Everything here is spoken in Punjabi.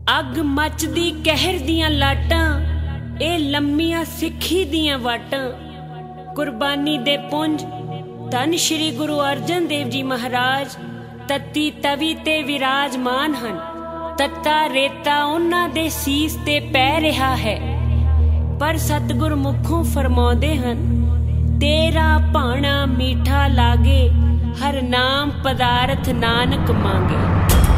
ਅੱਗ ਮੱਚਦੀ ਕਹਿਰ ਦੀਆਂ ਲਾਟਾਂ, ਇਹ ਲੰਮੀਆਂ ਸਿੱਖੀ ਦੀਆਂ ਵਾਟਾਂ। ਕੁਰਬਾਨੀ ਦੇ ਪੁੰਜ ਧੰਨ ਸ਼੍ਰੀ ਗੁਰੂ ਅਰਜਨ ਦੇਵ ਜੀ ਮਹਾਰਾਜ ਤੱਤੀ ਤਵੀ ਤੇ ਵਿਰਾਜਮਾਨ ਹਨ। ਤੱਤਾ ਰੇਤਾ ਉਹਨਾਂ ਦੇ ਸੀਸ ਤੇ ਪੈ ਰਿਹਾ ਹੈ, ਪਰ ਸਤਿਗੁਰ ਮੁਖੋਂ ਫਰਮਾਉਂਦੇ ਹਨ, ਤੇਰਾ ਭਾਣਾ ਮੀਠਾ ਲਾਗੇ, ਹਰ ਨਾਮ ਪਦਾਰਥ ਨਾਨਕ ਮੰਗੇ।